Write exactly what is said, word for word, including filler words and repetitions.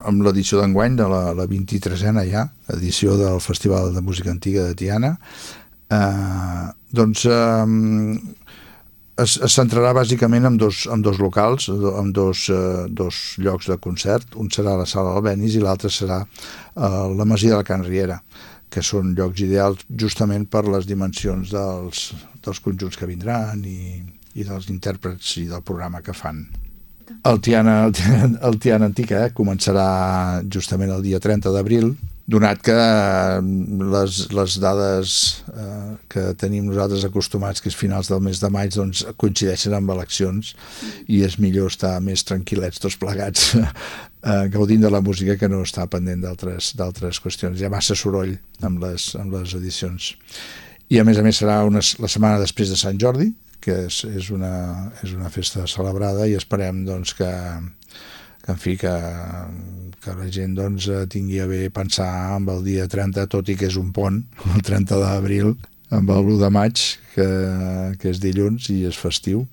amb l'edició d'enguany de la, la vint-i-tresena ja, edició del Festival de Música Antiga de Tiana. Eh, doncs eh, es, es centrarà bàsicament en dos, en dos locals, en dos, eh, dos llocs de concert. Un serà la Sala Albéniz i l'altre serà eh, la Masia de la Can Riera, que són llocs ideals justament per les dimensions dels, dels conjunts que vindran i, i dels intèrprets i del programa que fan. El Tiana, el Tiana, el Tiana Antic eh, començarà justament el dia trenta d'abril, donat que les, les dades eh, que tenim nosaltres acostumats, que és finals del mes de maig, doncs coincideixen amb eleccions i és millor estar més tranquil·lets tots plegats eh, gaudint de la música que no estar pendent d'altres d'altres qüestions. Hi ha massa soroll amb les, amb les edicions. I a més a més serà una, la setmana després de Sant Jordi, que és, és, una, és una festa celebrada i esperem doncs, que, que, en fi, que, que la gent doncs, tingui a bé pensar amb el dia trenta, tot i que és un pont, el trenta d'abril, amb el l'u de maig, que, que és dilluns i és festiu.